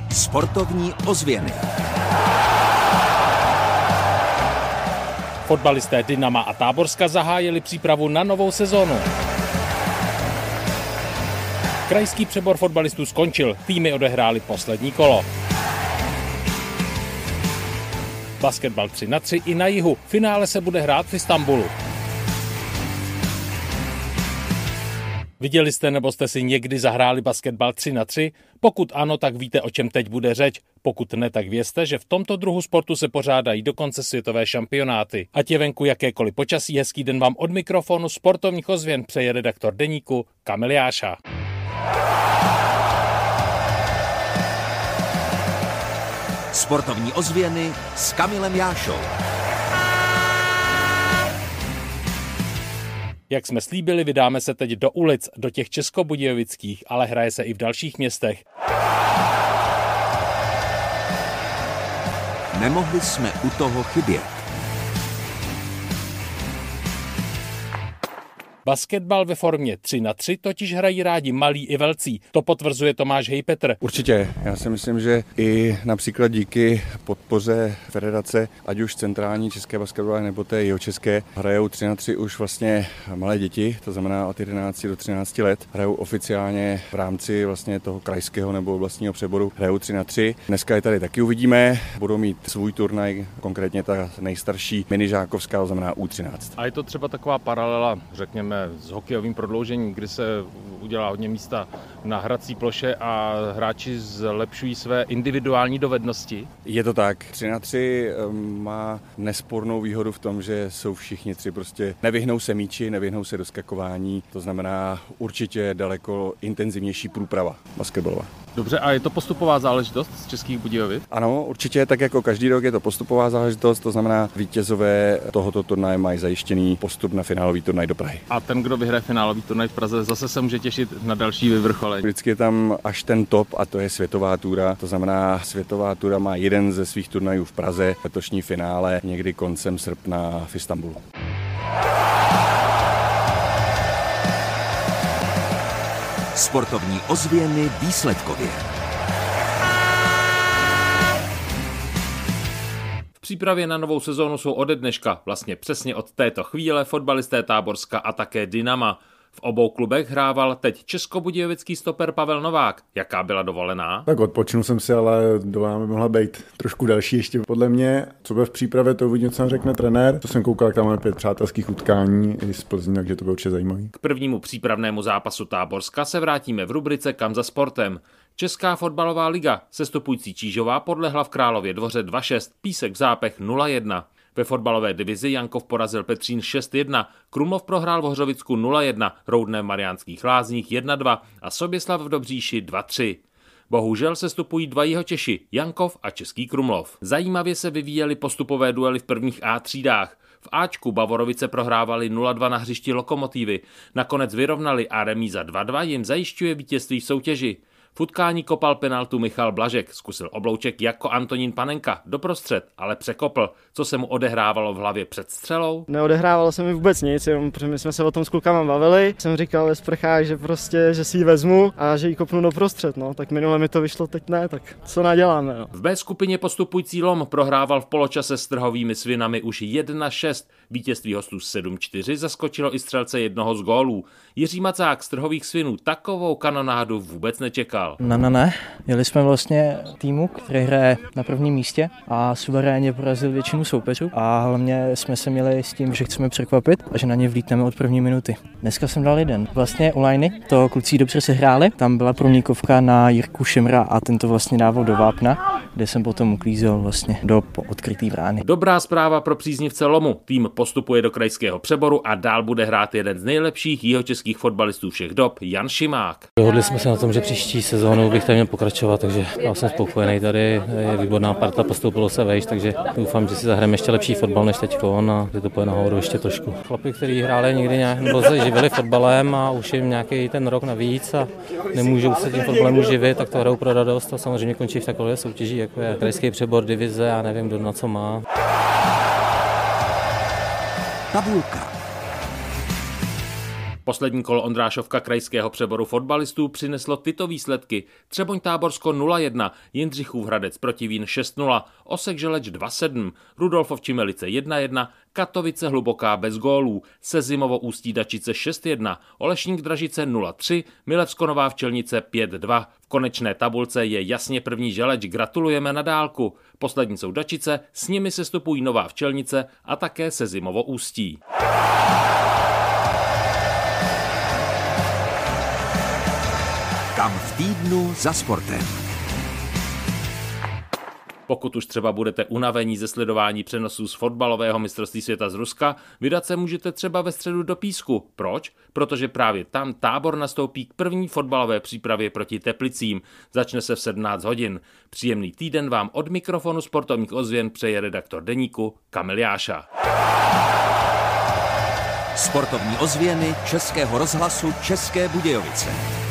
Sportovní ozvěny. Fotbalisté Dynama a Táborska zahájili přípravu na novou sezónu. Krajský přebor fotbalistů skončil, týmy odehrály poslední kolo. Basketbal 3-3 i na jihu, finále se bude hrát v Istanbulu. Viděli jste nebo jste si někdy zahráli basketbal 3-3? Pokud ano, tak víte, o čem teď bude řeč. Pokud ne, tak vězte, že v tomto druhu sportu se pořádají dokonce světové šampionáty. Ať je venku jakékoliv počasí, hezký den vám od mikrofonu sportovních ozvěn přeje redaktor deníku Kamil Jáša. Sportovní ozvěny s Kamilem Jášou. Jak jsme slíbili, vydáme se teď do ulic, do těch českobudějovických, ale hraje se i v dalších městech. Nemohli jsme u toho chybět. Basketbal ve formě 3-3 totiž hrají rádi malí i velcí. To potvrzuje Tomáš Hejpetr. Určitě. Já si myslím, že i například díky podpoře federace, ať už centrální české basketbalové nebo té jihočeské, hrajou 3-3 už vlastně malé děti, to znamená od 11 do 13 let. Hrajou oficiálně v rámci vlastně toho krajského nebo oblastního přeboru, hrajou 3-3. Dneska je tady taky uvidíme, budou mít svůj turnaj, konkrétně ta nejstarší minižákovská, to znamená U13. A je to třeba taková paralela, řekněme, s hokejovým prodloužením, kdy se udělá hodně místa na hrací ploše a hráči zlepšují své individuální dovednosti? Je to tak. 3-3 má nespornou výhodu v tom, že jsou všichni tři prostě nevyhnou se míči, nevyhnou se doskakování, to znamená určitě daleko intenzivnější průprava basketbalová. Dobře, a je to postupová záležitost z Českých Budějovic? Ano, určitě, tak jako každý rok je to postupová záležitost, to znamená vítězové tohoto turnaje mají zajištěný postup na finálový turnaj do Prahy. A ten, kdo vyhraje finálový turnaj v Praze, zase se může těšit na další vyvrcholení. Vždycky je tam až ten top a to je světová túra, to znamená světová túra má jeden ze svých turnajů v Praze, letošní finále někdy koncem srpna v Istanbulu. Sportovní ozvěny výsledkově. V přípravě na novou sezónu jsou ode dneška, vlastně přesně od této chvíle, fotbalisté Táborska a také Dynama. V obou klubech hrával teď českobudějovický stoper Pavel Novák. Jaká byla dovolená? Tak odpočinul jsem si, ale dovolená by mohla být trošku další ještě. Podle mě, co bude v přípravě, to uvidím, co nám řekne trenér. To jsem koukal, tam máme 5 přátelských utkání i z Plzní, takže to bylo určitě zajímavý. K prvnímu přípravnému zápasu Táborska se vrátíme v rubrice Kam za sportem. Česká fotbalová liga, sestupující Čížová, podlehla v Králově Dvoře 2-6, Písek v Zápech 0-1. Ve fotbalové divizi Jankov porazil Petřín 6-1, Krumlov prohrál v Hořovicku 0-1, Roudné v Mariánských Lázních 1-2 a Soběslav v Dobříši 2-3. Bohužel sestupují dva Jihočeši, Jankov a Český Krumlov. Zajímavě se vyvíjely postupové duely v prvních A třídách. V Ačku Bavorovice prohrávali 0-2 na hřišti Lokomotivy. Nakonec vyrovnali a remíza 2-2 jim zajišťuje vítězství v soutěži. V utkání kopal penaltu Michal Blažek, zkusil oblouček jako Antonín Panenka doprostřed, ale překopl. Co se mu odehrávalo v hlavě před střelou? Neodehrávalo se mi vůbec nic, jenom protože my jsme se o tom s klukama bavili. Jsem říkal ve sprchách, že si ji vezmu a že ji kopnu doprostřed, no. Tak minule mi to vyšlo, teď ne, tak co naděláme, no. V B skupině postupující Lom prohrával v poločase s Trhovými Svinami už 1-6. Vítězství hostů 7-4 zaskočilo i střelce jednoho z gólů. Jiří Macák z Trhových Svinů takovou kanonádu vůbec nečekal. Ne. Jeli jsme vlastně týmu, který hraje na prvním místě a suverénně porazil většinu soupeřů a hlavně jsme se měli s tím, že chceme překvapit a že na ně vlítneme od první minuty. Dneska jsem dal jeden. Vlastně u liney to kluci dobře sehráli, tam byla průnikovka na Jirku Šimra a ten to vlastně dával do vápna, kde jsem potom uklízel vlastně do odkrytý brány. Dobrá zpráva pro příznivce Lomu. Tým postupuje do krajského přeboru a dál bude hrát jeden z nejlepších jihočeských fotbalistů všech dob, Jan Šimák. Dohodli jsme se na tom, že příští sezónu bych tady měl pokračovat, takže já jsem spokojený tady, je výborná parta, postoupilo se vejš, takže doufám, že si zahrajeme ještě lepší fotbal než teďkon a že to půjde nahoru ještě trošku. Chlapi, kteří hráli někdy nějak, nebo se živili fotbalem a už jim nějaký ten rok navíc a nemůžou se tím fotbalem uživit, tak to hrajou pro radost a samozřejmě končí v takové soutěži, jako je krajský přebor, divize, já nevím, kdo na co má. Tabulka. Poslední kolo Ondrášovka krajského přeboru fotbalistů přineslo tyto výsledky. Třeboň Táborsko 0-1, Jindřichův Hradec proti Vín 6-0, Osek Želeč 2-7, Rudolfov Čimelice 1-1, Katovice Hluboká bez gólů, Sezimovo Ústí Dačice 6-1, Olešník Dražice 0-3, Milevsko Nová Včelnice 5-2. V konečné tabulce je jasně první Želeč, gratulujeme na dálku. Poslední jsou Dačice, s nimi sestupují Nová Včelnice a také Sezimovo Ústí. Kam v týdnu za sportem. Pokud už třeba budete unavení ze sledování přenosů z fotbalového mistrovství světa z Ruska, vydat se můžete třeba ve středu do Písku. Proč? Protože právě tam Tábor nastoupí k první fotbalové přípravě proti Teplicím. Začne se v 17 hodin. Příjemný týden vám od mikrofonu Sportovních ozvěn přeje redaktor deníku Kamil Jáša. Sportovní ozvěny Českého rozhlasu České Budějovice.